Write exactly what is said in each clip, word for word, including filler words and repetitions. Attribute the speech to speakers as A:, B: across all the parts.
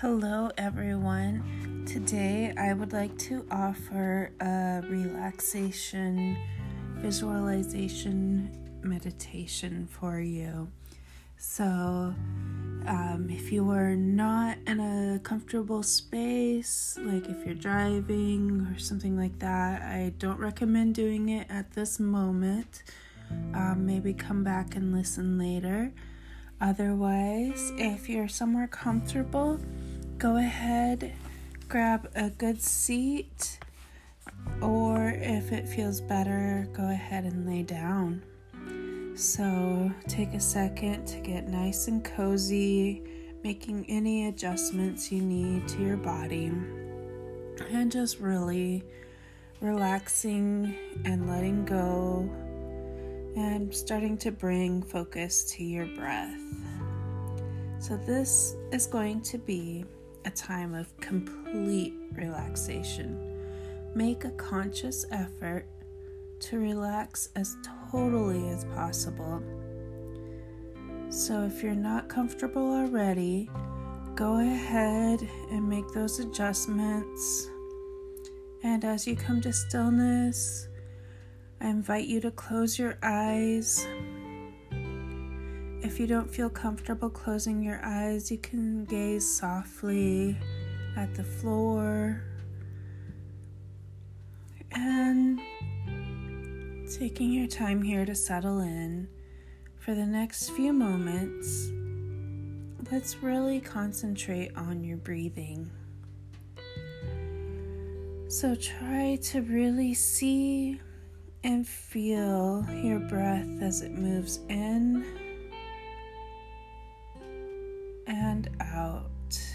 A: Hello everyone. Today I would like to offer a relaxation visualization meditation for you. So um, if you are not in a comfortable space, like if you're driving or something like that, I don't recommend doing it at this moment. Um, maybe come back and listen later. Otherwise, if you're somewhere comfortable, go ahead, grab a good seat, or if it feels better, go ahead and lay down. So take a second to get nice and cozy, making any adjustments you need to your body, and just really relaxing and letting go, and starting to bring focus to your breath. So this is going to be a time of complete relaxation. Make a conscious effort to relax as totally as possible. So if you're not comfortable already, go ahead and make those adjustments. And as you come to stillness, I invite you to close your eyes. If you don't feel comfortable closing your eyes, you can gaze softly at the floor and taking your time here to settle in. For the next few moments, let's really concentrate on your breathing. So try to really see and feel your breath as it moves in and out.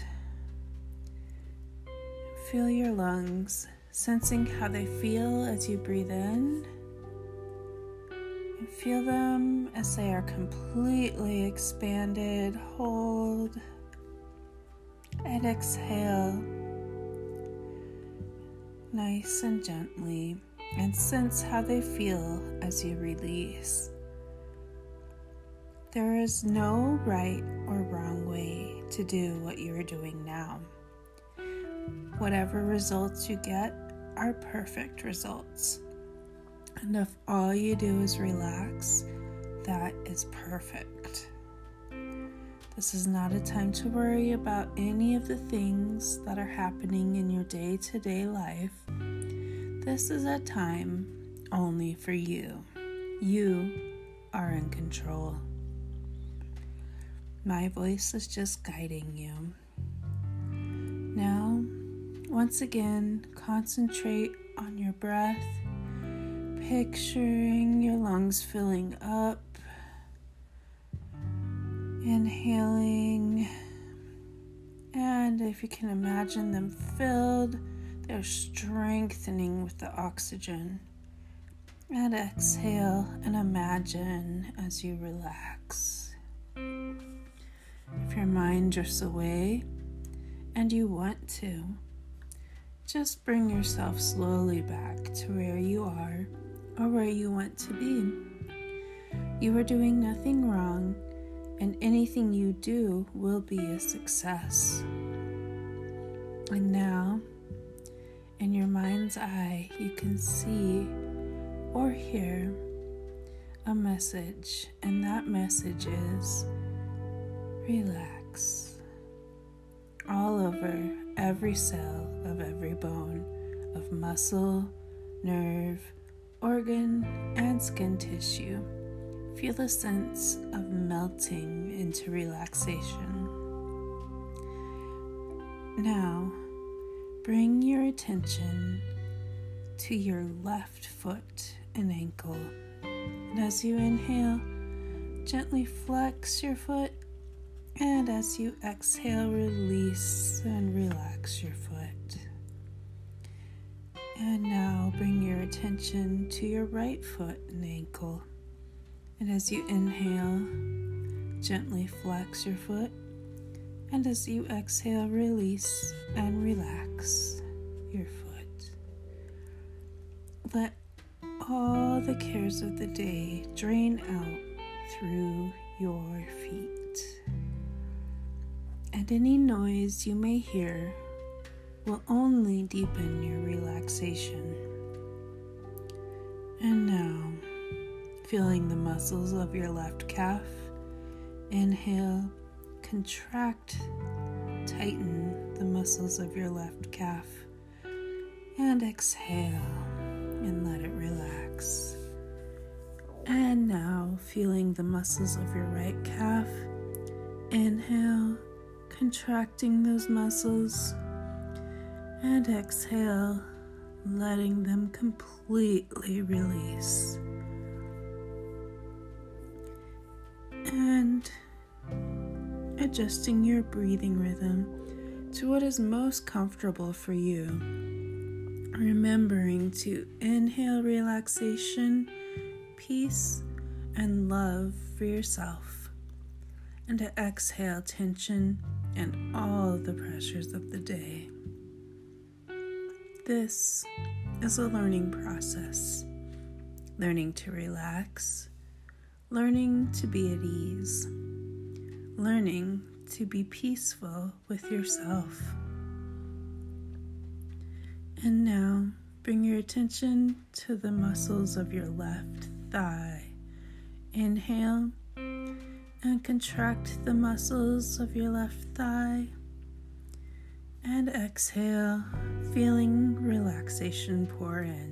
A: Feel your lungs, sensing how they feel as you breathe in, and feel them as they are completely expanded. Hold and exhale nice and gently, and sense how they feel as you release. There is no right or wrong way to do what you are doing now. Whatever results you get are perfect results. And if all you do is relax, that is perfect. This is not a time to worry about any of the things that are happening in your day-to-day life. This is a time only for you. You are in control. My voice is just guiding you. Now, once again, concentrate on your breath, picturing your lungs filling up, inhaling, and if you can imagine them filled, they're strengthening with the oxygen. And exhale and imagine as you relax. If your mind drifts away and you want to, just bring yourself slowly back to where you are or where you want to be. You are doing nothing wrong, and anything you do will be a success. And now, in your mind's eye, you can see or hear a message, and that message is relax. All over every cell of every bone, of muscle, nerve, organ, and skin tissue, feel a sense of melting into relaxation. Now, bring your attention to your left foot and ankle. And as you inhale, gently flex your foot. And as you exhale, release and relax your foot. And now bring your attention to your right foot and ankle. And as you inhale, gently flex your foot. And as you exhale, release and relax your foot. Let all the cares of the day drain out through your feet. and any noise you may hear will only deepen your relaxation. And now, feeling the muscles of your left calf, inhale, contract, tighten the muscles of your left calf, and exhale and let it relax. And now, feeling the muscles of your right calf, inhale, contracting those muscles, and exhale, letting them completely release. And adjusting your breathing rhythm to what is most comfortable for you. Remembering to inhale relaxation, peace, and love for yourself, and to exhale tension and all the pressures of the day. This is a learning process, learning to relax, learning to be at ease, learning to be peaceful with yourself. And now, bring your attention to the muscles of your left thigh. Inhale and contract the muscles of your left thigh. And exhale, feeling relaxation pour in.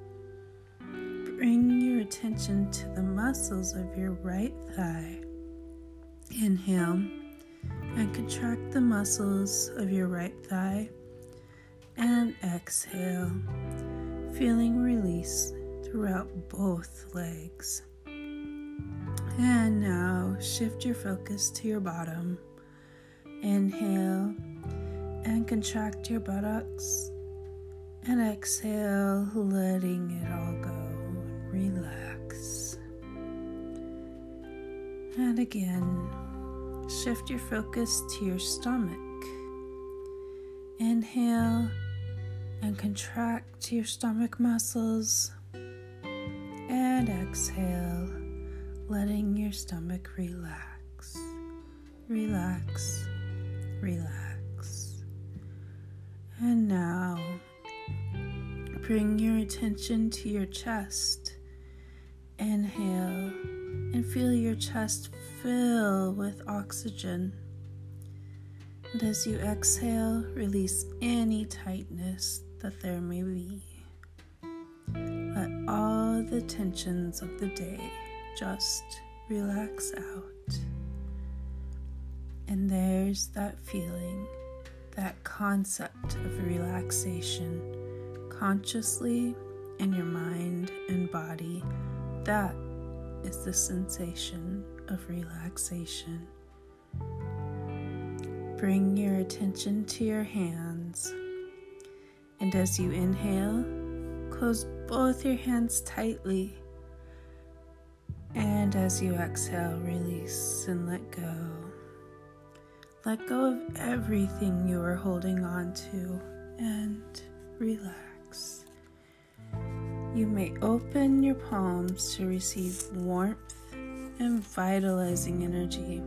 A: Bring your attention to the muscles of your right thigh. Inhale and contract the muscles of your right thigh. And exhale, feeling release throughout both legs. And now shift your focus to your bottom. Inhale and contract your buttocks. And exhale, letting it all go. Relax. And again, shift your focus to your stomach. Inhale and contract your stomach muscles. And exhale, letting your stomach relax. Relax. Relax. And now, bring your attention to your chest. Inhale and feel your chest fill with oxygen. And as you exhale, release any tightness that there may be. Let all the tensions of the day just relax out. And there's that feeling, that concept of relaxation, consciously in your mind and body. That is the sensation of relaxation. Bring your attention to your hands. And as you inhale, close both your hands tightly. And as you exhale, release and let go. Let go of everything you are holding on to and relax. You may open your palms to receive warmth and vitalizing energy.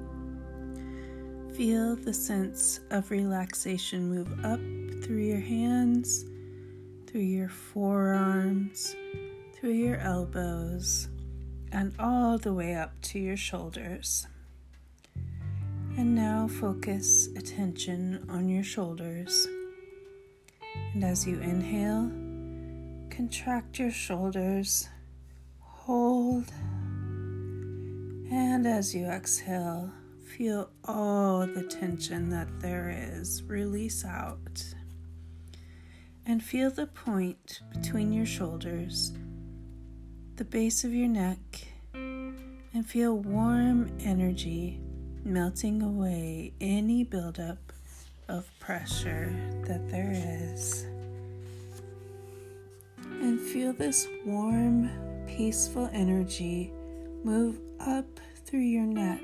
A: Feel the sense of relaxation move up through your hands, through your forearms, through your elbows, and all the way up to your shoulders. And now focus attention on your shoulders. And as you inhale, contract your shoulders, hold, and as you exhale, feel all the tension that there is release out. And feel the point between your shoulders, the base of your neck, and feel warm energy melting away any buildup of pressure that there is. And feel this warm, peaceful energy move up through your neck.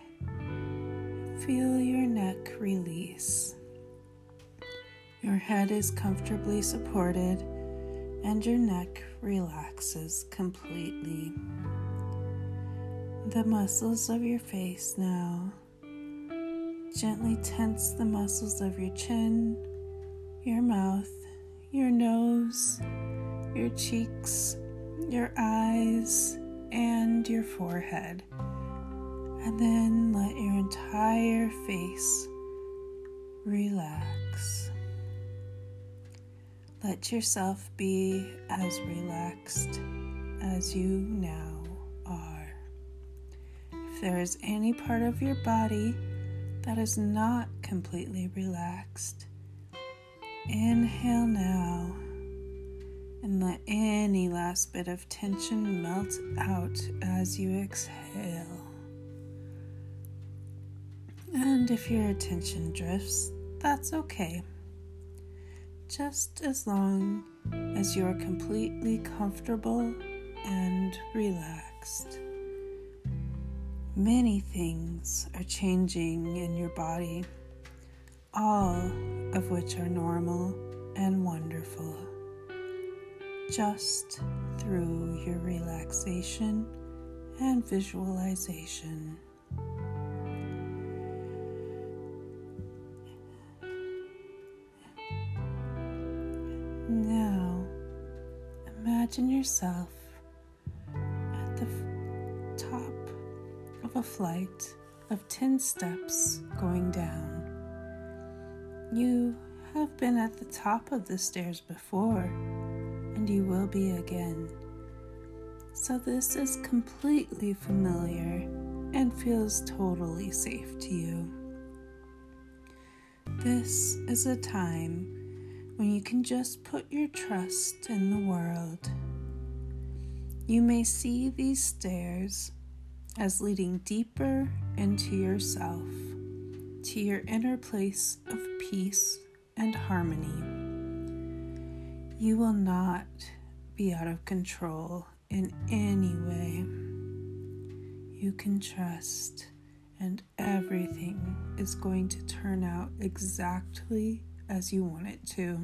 A: Feel your neck release. Your head is comfortably supported and your neck relaxes completely. The muscles of your face now gently tense the muscles of your chin, your mouth, your nose, your cheeks, your eyes, and your forehead. And then let your entire face relax. Let yourself be as relaxed as you now are. If there is any part of your body that is not completely relaxed, inhale now and let any last bit of tension melt out as you exhale. And if your attention drifts, that's okay. Just as long as you're completely comfortable and relaxed. Many things are changing in your body, all of which are normal and wonderful, just through your relaxation and visualization. Now, imagine yourself at the f- top of a flight of ten steps going down. You have been at the top of the stairs before, and you will be again. So this is completely familiar and feels totally safe to you. This is a time when you can just put your trust in the world. You may see these stairs as leading deeper into yourself, to your inner place of peace and harmony. You will not be out of control in any way. You can trust, and everything is going to turn out exactly as you want it to.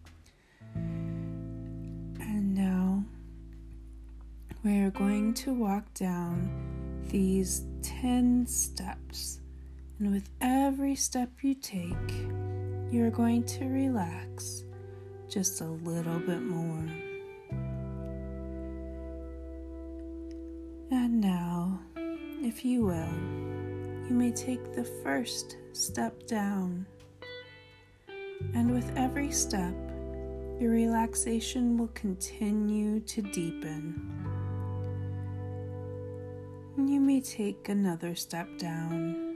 A: And now we are going to walk down these ten steps, and with every step you take, you're going to relax just a little bit more. And now, if you will, you may take the first step down. And with every step, your relaxation will continue to deepen. You may take another step down.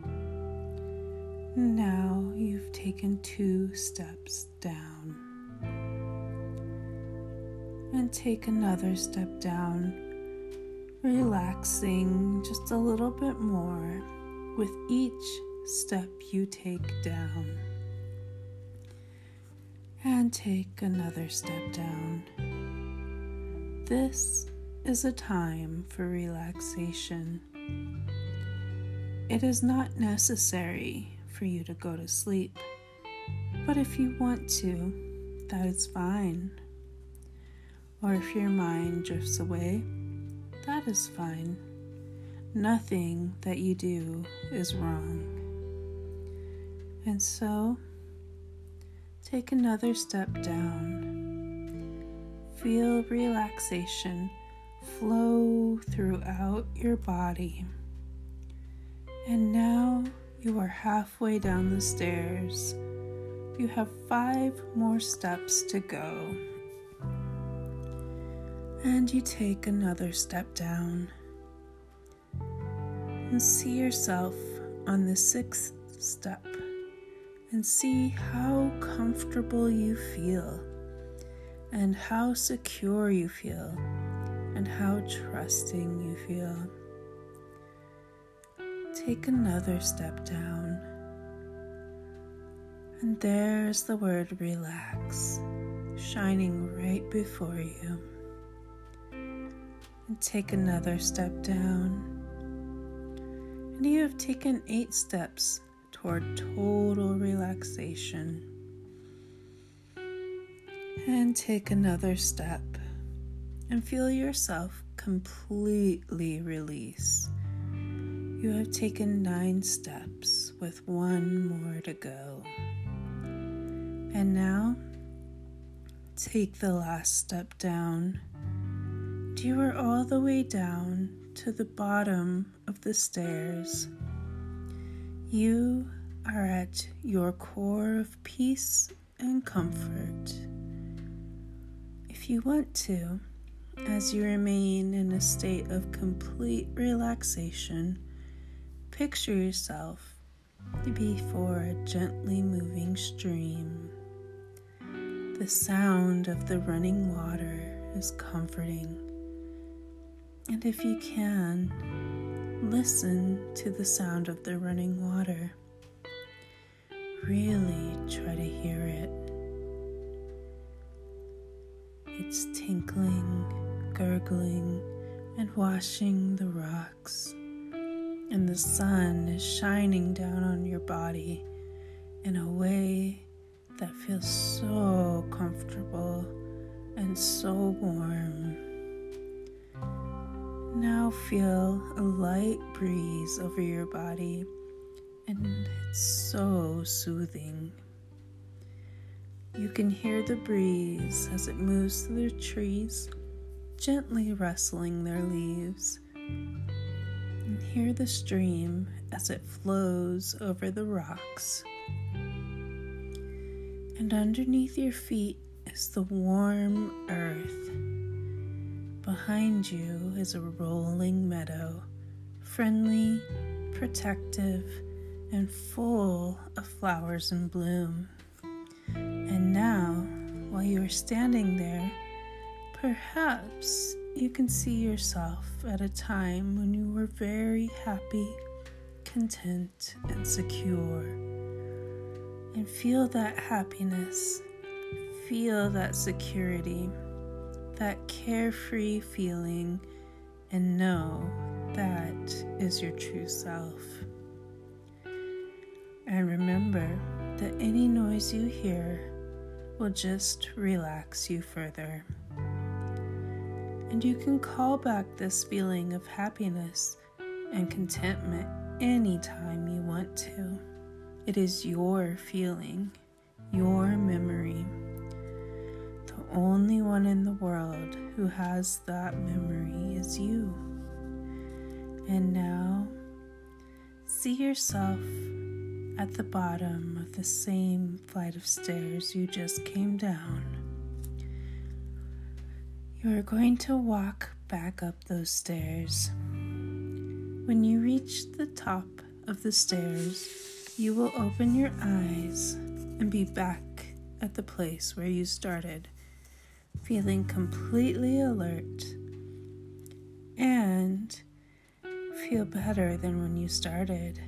A: Now you've taken two steps down. And take another step down, relaxing just a little bit more with each step you take down. And take another step down. This is a time for relaxation. It is not necessary for you to go to sleep, but if you want to, that is fine. Or if your mind drifts away, that is fine. Nothing that you do is wrong. And so, take another step down. Feel relaxation flow throughout your body. And now you are halfway down the stairs. You have five more steps to go. And you take another step down. And see yourself on the sixth step. And see how comfortable you feel, and how secure you feel, and how trusting you feel. Take another step down, and there's the word relax shining right before you. And take another step down, and you have taken eight steps toward total relaxation. And take another step and feel yourself completely release. You have taken nine steps. with one more to go. And now, take the last step down. And you are all the way down to the bottom of the stairs. You are at your core of peace and comfort. If you want to, as you remain in a state of complete relaxation, picture yourself before a gently moving stream. The sound of the running water is comforting. And if you can, listen to the sound of the running water. Really try to hear it. It's tinkling, gurgling, and washing the rocks. And the sun is shining down on your body in a way that feels so comfortable and so warm. Now feel a light breeze over your body, and it's so soothing. You can hear the breeze as it moves through the trees, gently rustling their leaves, and hear the stream as it flows over the rocks. And underneath your feet is the warm earth. Behind you is a rolling meadow, friendly, protective, and full of flowers in bloom. And now, while you are standing there, perhaps you can see yourself at a time when you were very happy, content, and secure. And feel that happiness, feel that security, that carefree feeling, and know that is your true self. And remember that any noise you hear will just relax you further. And you can call back this feeling of happiness and contentment anytime you want to. It is your feeling, your memory. The only one in the world who has that memory is you. And now, see yourself at the bottom of the same flight of stairs you just came down. You are going to walk back up those stairs. When you reach the top of the stairs, you will open your eyes and be back at the place where you started, feeling completely alert and feel better than when you started.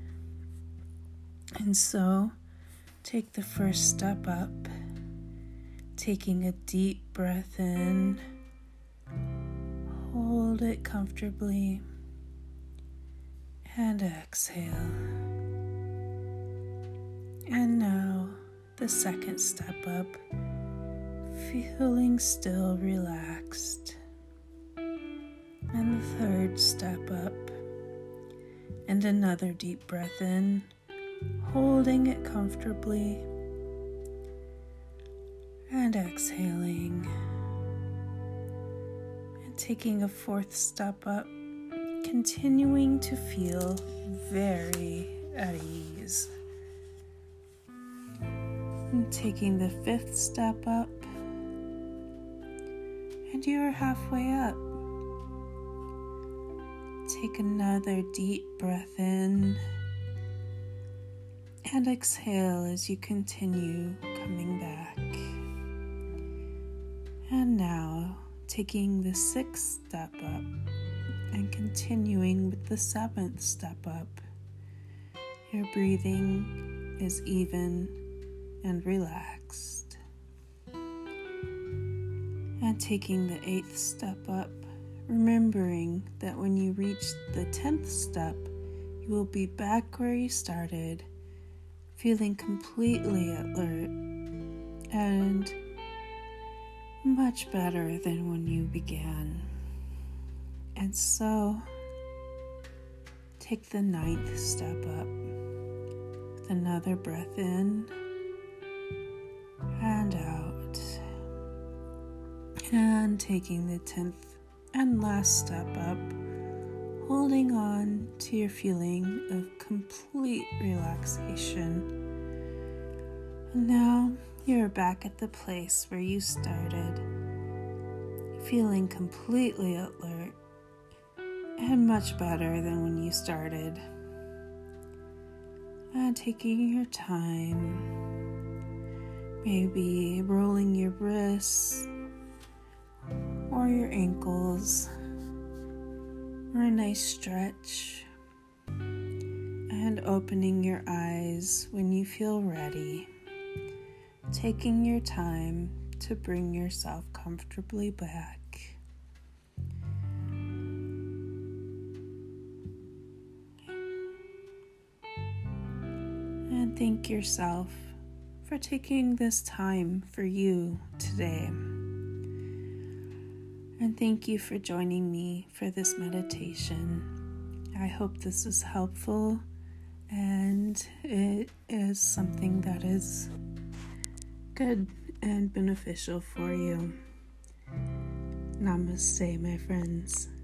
A: And so, take the first step up, taking a deep breath in, hold it comfortably, and exhale. And now, the second step up, feeling still relaxed. And the third step up, and another deep breath in, holding it comfortably, and exhaling. And taking a fourth step up, continuing to feel very at ease. And taking the fifth step up, and you are halfway up. Take another deep breath in and exhale as you continue coming back. And now, taking the sixth step up and continuing with the seventh step up. Your breathing is even and relaxed. And taking the eighth step up, remembering that when you reach the tenth step, you will be back where you started, feeling completely alert and much better than when you began. And so, take the ninth step up with another breath in and out. And taking the tenth and last step up, holding on to your feeling of complete relaxation. And now you're back at the place where you started, feeling completely alert and much better than when you started. And taking your time, maybe rolling your wrists or your ankles, or a nice stretch, and opening your eyes when you feel ready, taking your time to bring yourself comfortably back. And thank yourself for taking this time for you today. And thank you for joining me for this meditation. I hope this is helpful and it is something that is good and beneficial for you. Namaste, my friends.